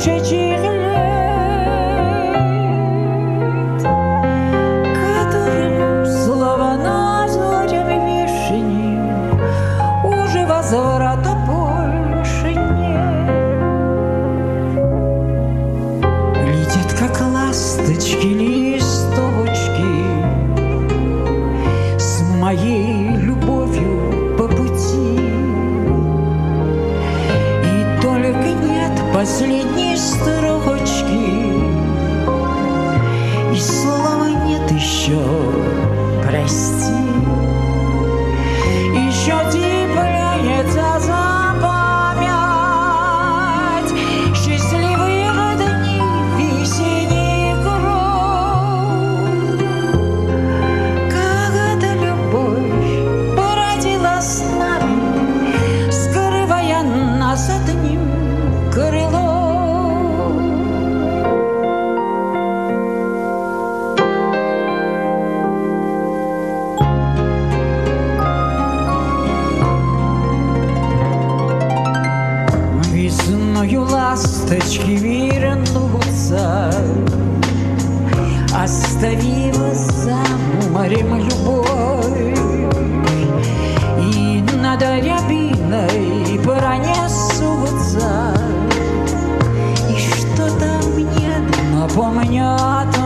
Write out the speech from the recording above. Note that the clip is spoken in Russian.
птичьих лет, которым слово на зорях вишни уже возврата больше нет. Летят, как ласточки, листочки с моей любовью по пути, и только нет последней строчки, и слова нет еще прости. Еще цепляется за память счастливых дней весенних гроз, когда любовь породила с нами, скрывая нас одним крылом. Весною ласточки вернутся, оставив за морем любовь, и над рябиной пронесутся, и что-то мне напомнят